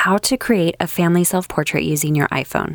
how to create a family self-portrait using your iPhone.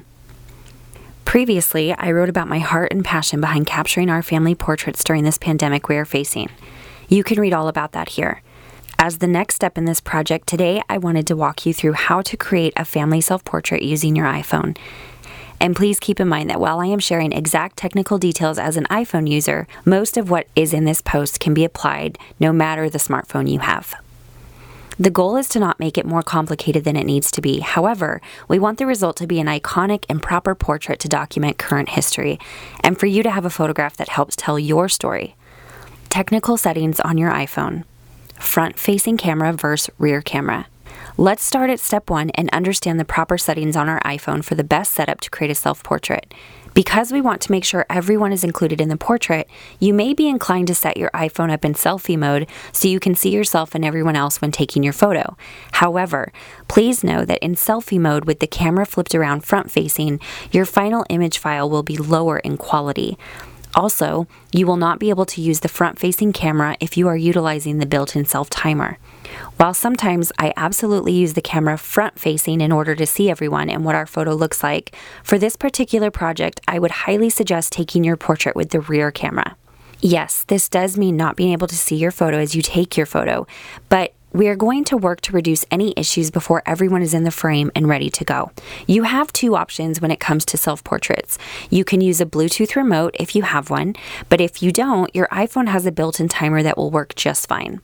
Previously, I wrote about my heart and passion behind capturing our family portraits during this pandemic we are facing. You can read all about that here. As the next step in this project, today I wanted to walk you through how to create a family self-portrait using your iPhone. And please keep in mind that while I am sharing exact technical details as an iPhone user, most of what is in this post can be applied no matter the smartphone you have. The goal is to not make it more complicated than it needs to be. However, we want the result to be an iconic and proper portrait to document current history, and for you to have a photograph that helps tell your story. Technical settings on your iPhone. Front-facing camera versus rear camera. Let's start at step 1 and understand the proper settings on our iPhone for the best setup to create a self-portrait. Because we want to make sure everyone is included in the portrait, you may be inclined to set your iPhone up in selfie mode so you can see yourself and everyone else when taking your photo. However, please know that in selfie mode with the camera flipped around front-facing, your final image file will be lower in quality. Also, you will not be able to use the front-facing camera if you are utilizing the built-in self-timer. While sometimes I absolutely use the camera front-facing in order to see everyone and what our photo looks like, for this particular project, I would highly suggest taking your portrait with the rear camera. Yes, this does mean not being able to see your photo as you take your photo, but we are going to work to reduce any issues before everyone is in the frame and ready to go. You have two options when it comes to self-portraits. You can use a Bluetooth remote if you have one, but if you don't, your iPhone has a built-in timer that will work just fine.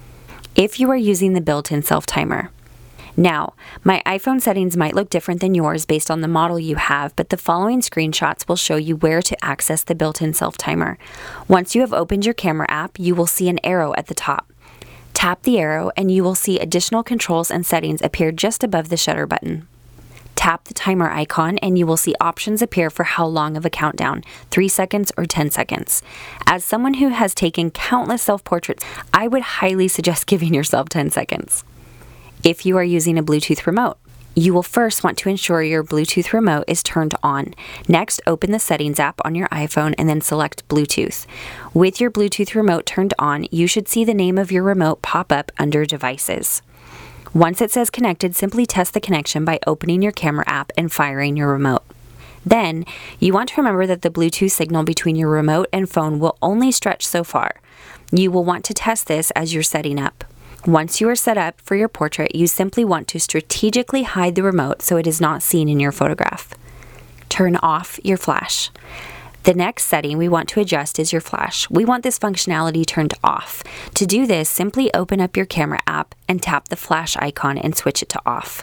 If you are using the built-in self-timer. Now, my iPhone settings might look different than yours based on the model you have, but the following screenshots will show you where to access the built-in self-timer. Once you have opened your camera app, you will see an arrow at the top. Tap the arrow and you will see additional controls and settings appear just above the shutter button. Tap the timer icon and you will see options appear for how long of a countdown, 3 seconds or 10 seconds. As someone who has taken countless self-portraits, I would highly suggest giving yourself 10 seconds. If you are using a Bluetooth remote, you will first want to ensure your Bluetooth remote is turned on. Next, open the Settings app on your iPhone and then select Bluetooth. With your Bluetooth remote turned on, you should see the name of your remote pop up under Devices. Once it says connected, simply test the connection by opening your camera app and firing your remote. Then, you want to remember that the Bluetooth signal between your remote and phone will only stretch so far. You will want to test this as you're setting up. Once you are set up for your portrait, you simply want to strategically hide the remote so it is not seen in your photograph. Turn off your flash. The next setting we want to adjust is your flash. We want this functionality turned off. To do this, simply open up your camera app and tap the flash icon and switch it to off.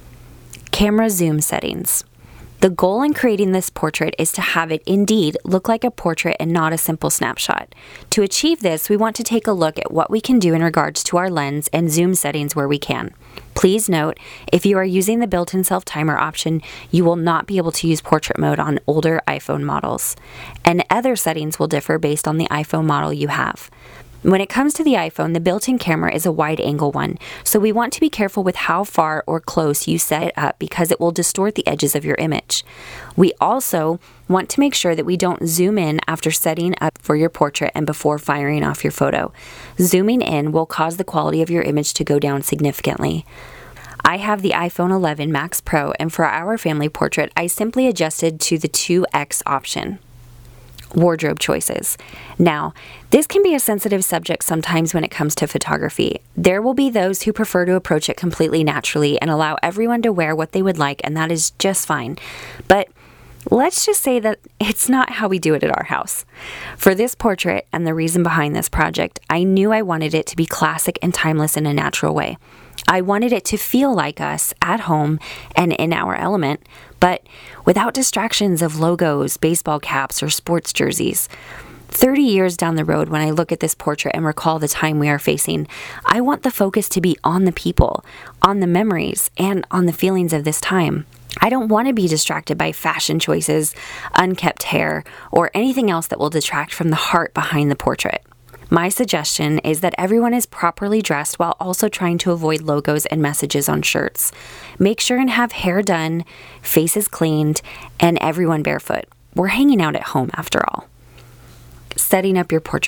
Camera zoom settings. The goal in creating this portrait is to have it indeed look like a portrait and not a simple snapshot. To achieve this, we want to take a look at what we can do in regards to our lens and zoom settings where we can. Please note, if you are using the built-in self-timer option, you will not be able to use portrait mode on older iPhone models. And other settings will differ based on the iPhone model you have. When it comes to the iPhone, the built-in camera is a wide-angle one, so we want to be careful with how far or close you set it up because it will distort the edges of your image. We also want to make sure that we don't zoom in after setting up for your portrait and before firing off your photo. Zooming in will cause the quality of your image to go down significantly. I have the iPhone 11 Max Pro, and for our family portrait, I simply adjusted to the 2x option. Wardrobe choices. Now, this can be a sensitive subject sometimes when it comes to photography. There will be those who prefer to approach it completely naturally and allow everyone to wear what they would like, and that is just fine. But let's just say that it's not how we do it at our house. For this portrait and the reason behind this project, I knew I wanted it to be classic and timeless in a natural way. I wanted it to feel like us at home and in our element, but without distractions of logos, baseball caps, or sports jerseys. 30 years down the road, when I look at this portrait and recall the time we are facing, I want the focus to be on the people, on the memories, and on the feelings of this time. I don't want to be distracted by fashion choices, unkempt hair, or anything else that will detract from the heart behind the portrait. My suggestion is that everyone is properly dressed while also trying to avoid logos and messages on shirts. Make sure and have hair done, faces cleaned, and everyone barefoot. We're hanging out at home after all. Setting up your portrait.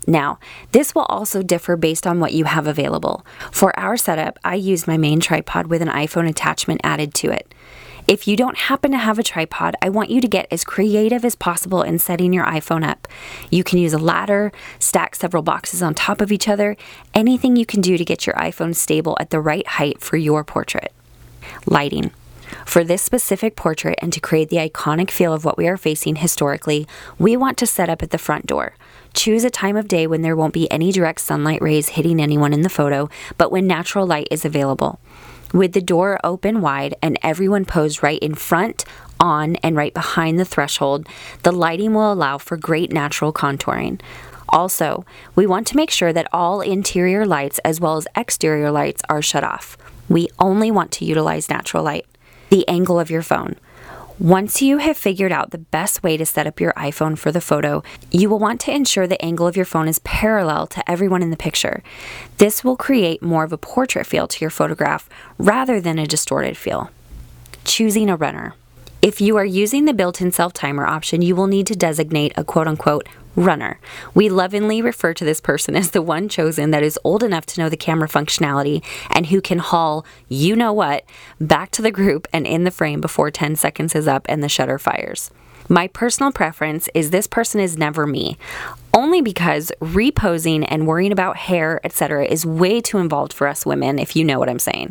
Now, this will also differ based on what you have available. For our setup, I used my main tripod with an iPhone attachment added to it. If you don't happen to have a tripod, I want you to get as creative as possible in setting your iPhone up. You can use a ladder, stack several boxes on top of each other, anything you can do to get your iPhone stable at the right height for your portrait. Lighting. For this specific portrait and to create the iconic feel of what we are facing historically, we want to set up at the front door. Choose a time of day when there won't be any direct sunlight rays hitting anyone in the photo, but when natural light is available. With the door open wide and everyone posed right in front, on, and right behind the threshold, the lighting will allow for great natural contouring. Also, we want to make sure that all interior lights as well as exterior lights are shut off. We only want to utilize natural light. The angle of your phone. Once you have figured out the best way to set up your iPhone for the photo, you will want to ensure the angle of your phone is parallel to everyone in the picture. This will create more of a portrait feel to your photograph rather than a distorted feel. Choosing a runner. If you are using the built-in self-timer option, you will need to designate a quote-unquote runner. We lovingly refer to this person as the one chosen that is old enough to know the camera functionality and who can haul you-know-what back to the group and in the frame before 10 seconds is up and the shutter fires. My personal preference is this person is never me, only because reposing and worrying about hair, etc. is way too involved for us women, if you know what I'm saying.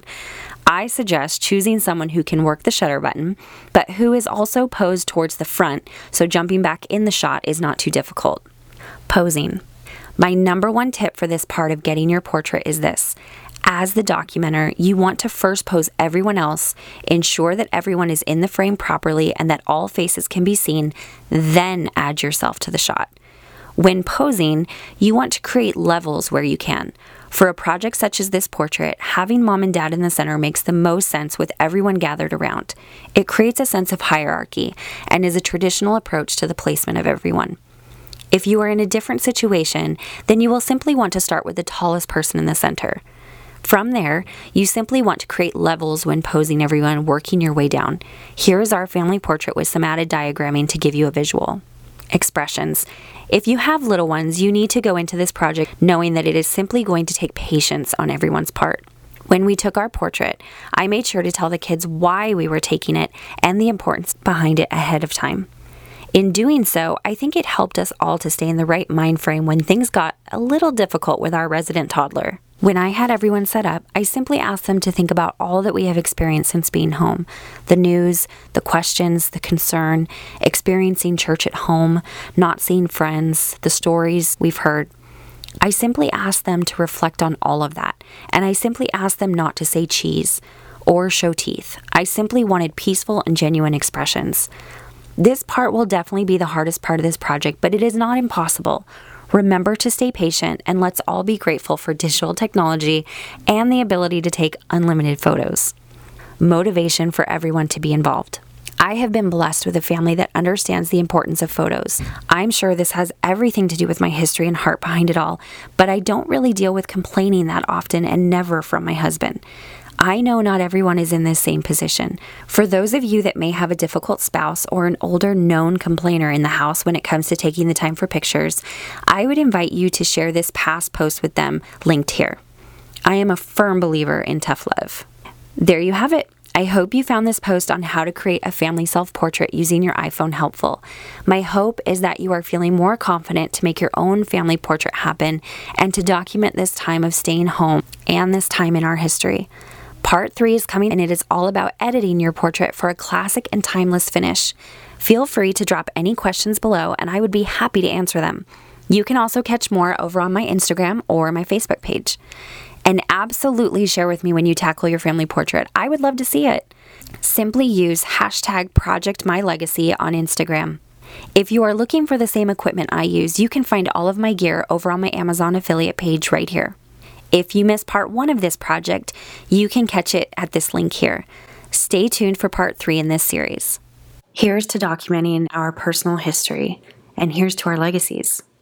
I suggest choosing someone who can work the shutter button, but who is also posed towards the front, so jumping back in the shot is not too difficult. Posing. My number one tip for this part of getting your portrait is this. As the documenter, you want to first pose everyone else, ensure that everyone is in the frame properly and that all faces can be seen, then add yourself to the shot. When posing, you want to create levels where you can. For a project such as this portrait, having mom and dad in the center makes the most sense with everyone gathered around. It creates a sense of hierarchy and is a traditional approach to the placement of everyone. If you are in a different situation, then you will simply want to start with the tallest person in the center. From there, you simply want to create levels when posing everyone, working your way down. Here is our family portrait with some added diagramming to give you a visual. Expressions. If you have little ones, you need to go into this project knowing that it is simply going to take patience on everyone's part. When we took our portrait, I made sure to tell the kids why we were taking it and the importance behind it ahead of time. In doing so, I think it helped us all to stay in the right mind frame when things got a little difficult with our resident toddler. When I had everyone set up, I simply asked them to think about all that we have experienced since being home. The news, the questions, the concern, experiencing church at home, not seeing friends, the stories we've heard. I simply asked them to reflect on all of that, and I simply asked them not to say cheese or show teeth. I simply wanted peaceful and genuine expressions. This part will definitely be the hardest part of this project, but it is not impossible. Remember to stay patient, and let's all be grateful for digital technology and the ability to take unlimited photos. Motivation for everyone to be involved. I have been blessed with a family that understands the importance of photos. I'm sure this has everything to do with my history and heart behind it all, but I don't really deal with complaining that often and never from my husband. I know not everyone is in this same position. For those of you that may have a difficult spouse or an older known complainer in the house when it comes to taking the time for pictures, I would invite you to share this past post with them, linked here. I am a firm believer in tough love. There you have it. I hope you found this post on how to create a family self-portrait using your iPhone helpful. My hope is that you are feeling more confident to make your own family portrait happen and to document this time of staying home and this time in our history. Part 3 is coming, and it is all about editing your portrait for a classic and timeless finish. Feel free to drop any questions below, and I would be happy to answer them. You can also catch more over on my Instagram or my Facebook page. And absolutely share with me when you tackle your family portrait. I would love to see it. Simply use #ProjectMyLegacy on Instagram. If you are looking for the same equipment I use, you can find all of my gear over on my Amazon affiliate page right here. If you missed part 1 of this project, you can catch it at this link here. Stay tuned for part 3 in this series. Here's to documenting our personal history, and here's to our legacies.